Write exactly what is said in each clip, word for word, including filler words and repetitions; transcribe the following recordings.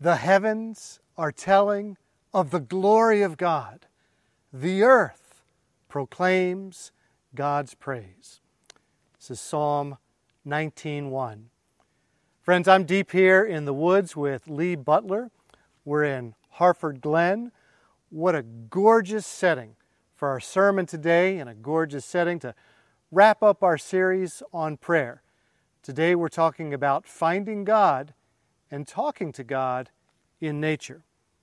The heavens are telling of the glory of God. The earth proclaims God's praise. This is Psalm nineteen one. Friends, I'm deep here in the woods with Lee Butler. We're in Harford Glen. What a gorgeous setting for our sermon today, and a gorgeous setting to wrap up our series on prayer. Today we're talking about finding God and talking to God in nature.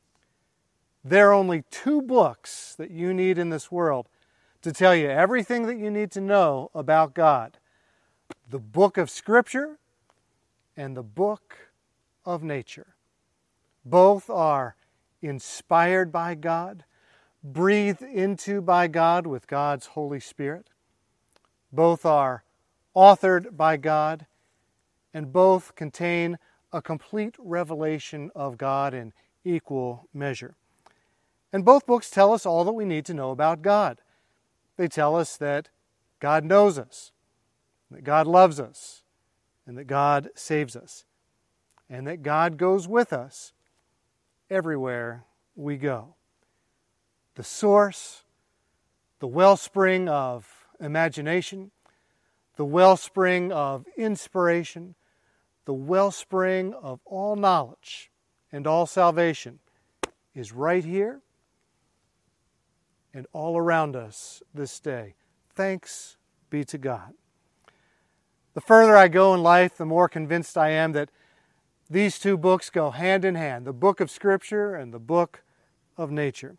There are only two books that you need in this world to tell you everything that you need to know about God. The book of Scripture and the book of nature. Both are inspired by God, breathed into by God with God's Holy Spirit. Both are authored by God, and both contain a complete revelation of God in equal measure. And both books tell us all that we need to know about God. They tell us that God knows us, that God loves us, and that God saves us, and that God goes with us everywhere we go. The source, the wellspring of imagination, the wellspring of inspiration, the wellspring of all knowledge and all salvation is right here and all around us this day. Thanks be to God. The further I go in life, the more convinced I am that these two books go hand in hand, the book of Scripture and the book of nature.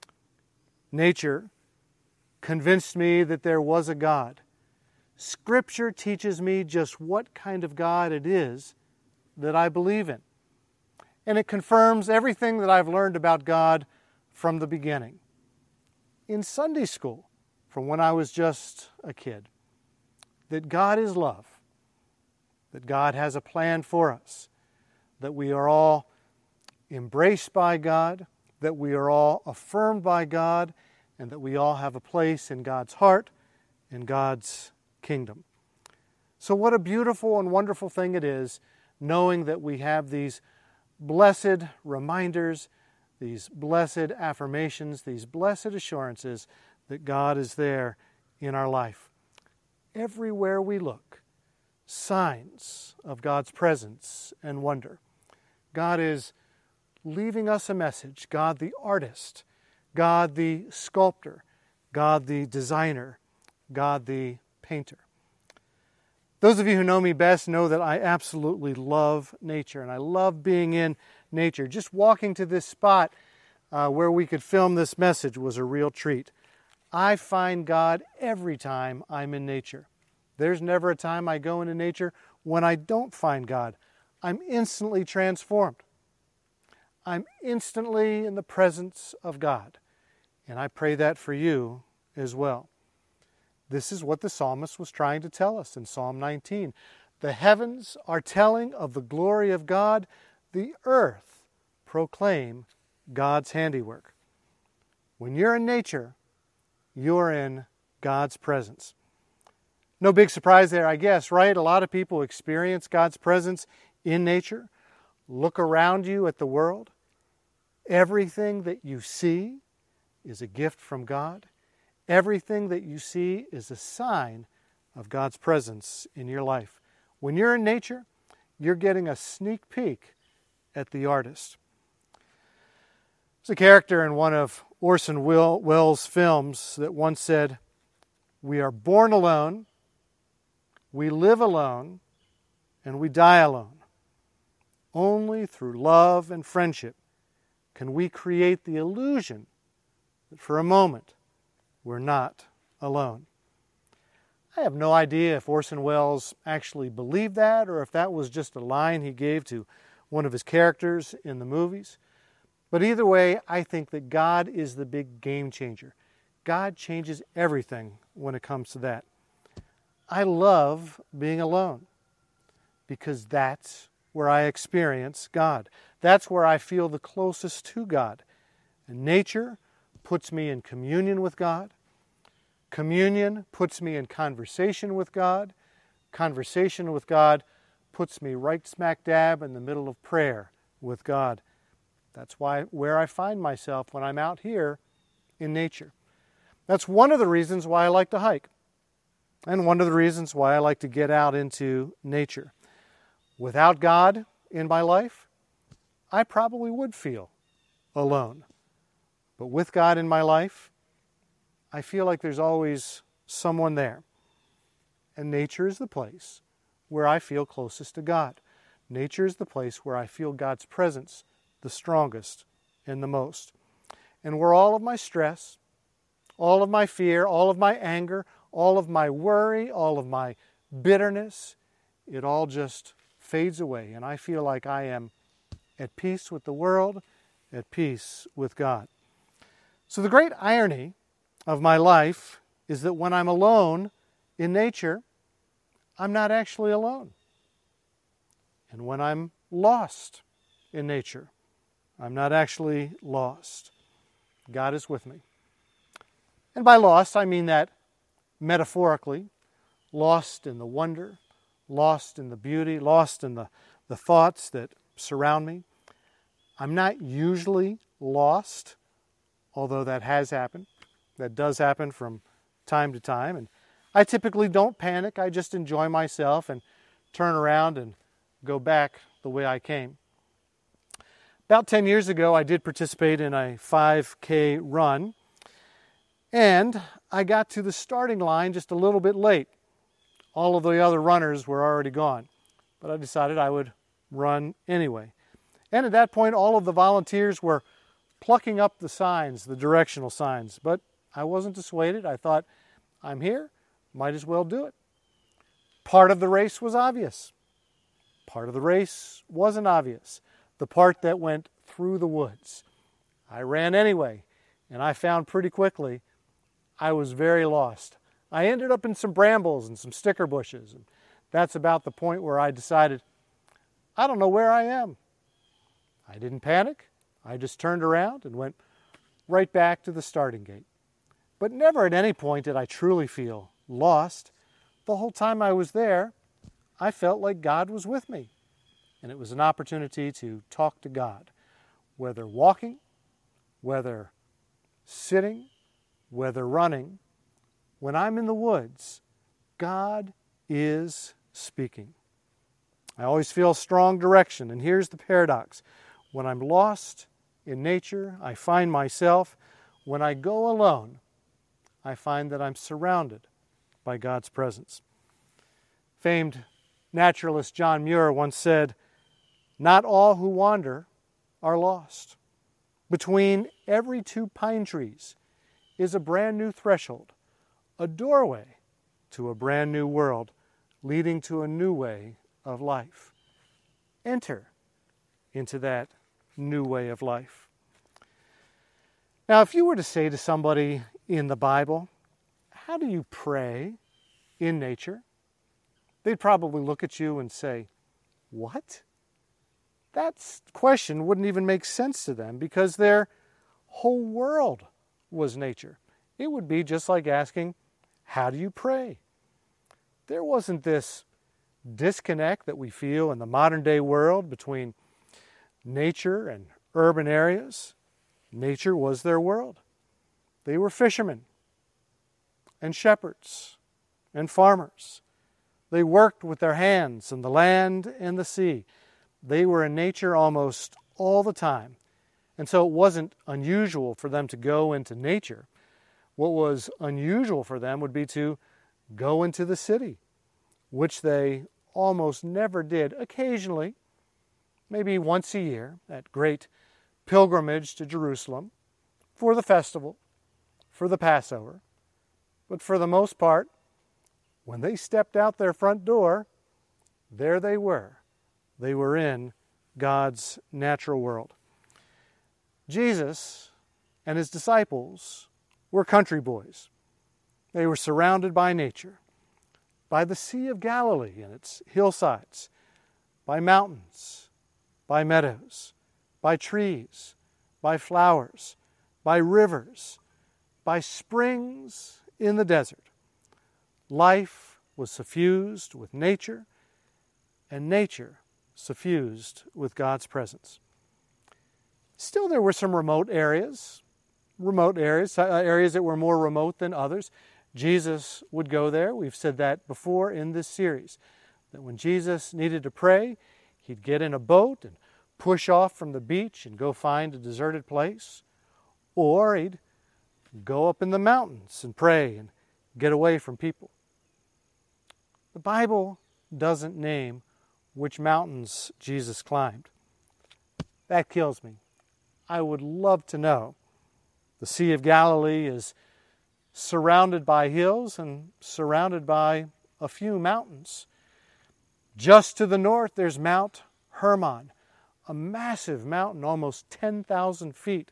Nature convinced me that there was a God. Scripture teaches me just what kind of God it is that I believe in. And it confirms everything that I've learned about God from the beginning. In Sunday school, from when I was just a kid, that God is love, that God has a plan for us, that we are all embraced by God, that we are all affirmed by God, and that we all have a place in God's heart and God's kingdom. So what a beautiful and wonderful thing it is knowing that we have these blessed reminders, these blessed affirmations, these blessed assurances that God is there in our life. Everywhere we look, signs of God's presence and wonder. God is leaving us a message. God the artist, God the sculptor, God the designer, God the painter. Those of you who know me best know that I absolutely love nature, and I love being in nature. Just walking to this spot uh, where we could film this message was a real treat. I find God every time I'm in nature. There's never a time I go into nature when I don't find God. I'm instantly transformed. I'm instantly in the presence of God. And I pray that for you as well. This is what the psalmist was trying to tell us in Psalm nineteen. The heavens are telling of the glory of God. The earth proclaim God's handiwork. When you're in nature, you're in God's presence. No big surprise there, I guess, right? A lot of people experience God's presence in nature. Look around you at the world. Everything that you see is a gift from God. Everything that you see is a sign of God's presence in your life. When you're in nature, you're getting a sneak peek at the artist. There's a character in one of Orson Welles' films that once said, "We are born alone, we live alone, and we die alone. Only through love and friendship can we create the illusion that for a moment we're not alone." I have no idea if Orson Welles actually believed that or if that was just a line he gave to one of his characters in the movies. But either way, I think that God is the big game changer. God changes everything when it comes to that. I love being alone because that's where I experience God. That's where I feel the closest to God. And nature puts me in communion with God. Communion puts me in conversation with God. Conversation with God puts me right smack dab in the middle of prayer with God That's why where I find myself when I'm out here in nature. That's one of the reasons why I like to hike, and one of the reasons why I like to get out into nature. Without God in my life, I probably would feel alone. But with God in my life, I feel like there's always someone there. And nature is the place where I feel closest to God. Nature is the place where I feel God's presence the strongest and the most. And where all of my stress, all of my fear, all of my anger, all of my worry, all of my bitterness, it all just fades away. And I feel like I am at peace with the world, at peace with God. So the great irony of my life is that when I'm alone in nature, I'm not actually alone. And when I'm lost in nature, I'm not actually lost. God is with me. And by lost, I mean that metaphorically, lost in the wonder, lost in the beauty, lost in the, the thoughts that surround me. I'm not usually lost, although that has happened. That does happen from time to time. And I typically don't panic. I just enjoy myself and turn around and go back the way I came. About ten years ago, I did participate in a five K run, and I got to the starting line just a little bit late. All of the other runners were already gone, but I decided I would run anyway. And at that point, all of the volunteers were plucking up the signs, the directional signs, but I wasn't dissuaded. I thought, I'm here, might as well do it. Part of the race was obvious. Part of the race wasn't obvious. The part that went through the woods. I ran anyway, and I found pretty quickly I was very lost. I ended up in some brambles and some sticker bushes, and that's about the point where I decided, I don't know where I am. I didn't panic. I just turned around and went right back to the starting gate. But never at any point did I truly feel lost. The whole time I was there, I felt like God was with me. And it was an opportunity to talk to God, whether walking, whether sitting, whether running. When I'm in the woods, God is speaking. I always feel strong direction, and here's the paradox. When I'm lost in nature, I find myself. When I go alone, I find that I'm surrounded by God's presence. Famed naturalist John Muir once said, "Not all who wander are lost. Between every two pine trees is a brand new threshold, a doorway to a brand new world, leading to a new way of life. Enter into that new way of life." Now, if you were to say to somebody in the Bible, how do you pray in nature? They'd probably look at you and say, what? That question wouldn't even make sense to them because their whole world was nature. It would be just like asking, how do you pray? There wasn't this disconnect that we feel in the modern day world between nature and urban areas. Nature was their world. They were fishermen and shepherds and farmers. They worked with their hands in the land and the sea. They were in nature almost all the time. And so it wasn't unusual for them to go into nature. What was unusual for them would be to go into the city, which they almost never did. Occasionally, maybe once a year, that great pilgrimage to Jerusalem for the festival, for the Passover. But for the most part, when they stepped out their front door, there they were. They were in God's natural world. Jesus and his disciples were country boys. They were surrounded by nature, by the Sea of Galilee and its hillsides, by mountains, by meadows, by trees, by flowers, by rivers, by springs in the desert. Life was suffused with nature, and nature suffused with God's presence. Still, there were some remote areas, remote areas, uh, areas that were more remote than others. Jesus would go there. We've said that before in this series, that when Jesus needed to pray, he'd get in a boat and push off from the beach and go find a deserted place, or he'd go up in the mountains and pray and get away from people. The Bible doesn't name which mountains Jesus climbed. That kills me. I would love to know. The Sea of Galilee is surrounded by hills and surrounded by a few mountains. Just to the north, there's Mount Hermon, a massive mountain, almost ten thousand feet.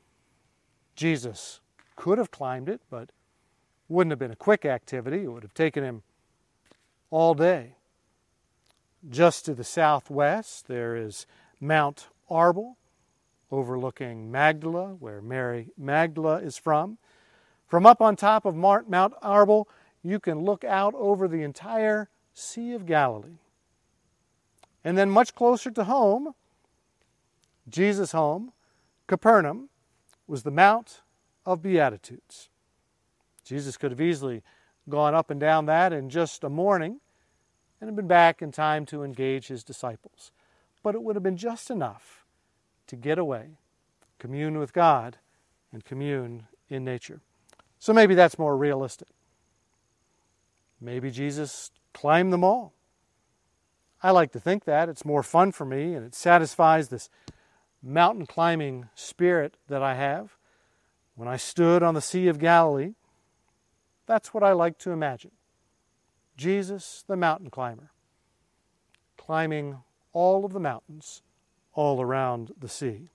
Jesus could have climbed it, but wouldn't have been a quick activity. It would have taken him all day. Just to the southwest, there is Mount Arbel, overlooking Magdala, where Mary Magdala is from. From up on top of Mount Arbel, you can look out over the entire Sea of Galilee. And then much closer to home, Jesus' home, Capernaum, was the Mount of Beatitudes. Jesus could have easily gone up and down that in just a morning and have been back in time to engage his disciples. But it would have been just enough to get away, commune with God, and commune in nature. So maybe that's more realistic. Maybe Jesus climbed them all. I like to think that. It's more fun for me, and it satisfies this mountain climbing spirit that I have. When I stood on the Sea of Galilee, that's what I like to imagine. Jesus, the mountain climber, climbing all of the mountains all around the sea.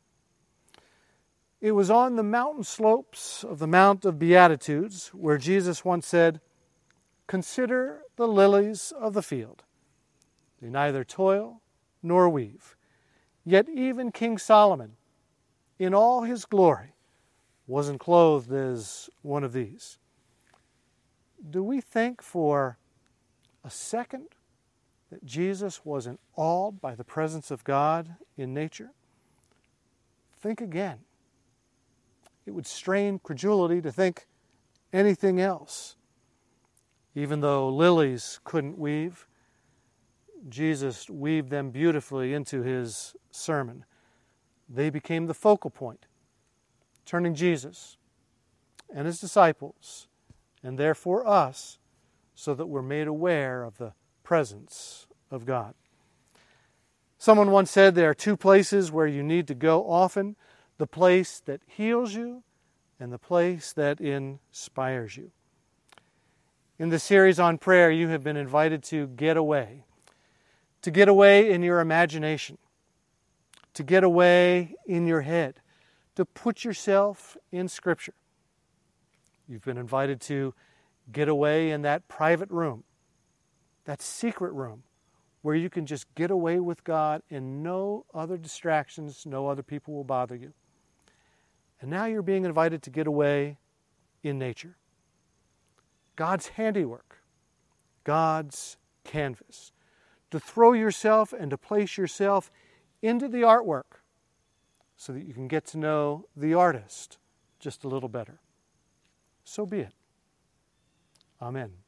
It was on the mountain slopes of the Mount of Beatitudes where Jesus once said, "Consider the lilies of the field. They neither toil nor weave. Yet even King Solomon, in all his glory, wasn't clothed as one of these." Do we think for a second that Jesus wasn't awed by the presence of God in nature? Think again. It would strain credulity to think anything else. Even though lilies couldn't weave, Jesus weaved them beautifully into his sermon. They became the focal point, turning Jesus and his disciples, and therefore us, so that we're made aware of the presence of God. Someone once said there are two places where you need to go often: the place that heals you and the place that inspires you. In the series on prayer, you have been invited to get away, to get away in your imagination, to get away in your head, to put yourself in Scripture. You've been invited to get away in that private room, that secret room, where you can just get away with God and no other distractions, no other people will bother you. And now you're being invited to get away in nature. God's handiwork, God's canvas, to throw yourself and to place yourself into the artwork so that you can get to know the artist just a little better. So be it. Amen.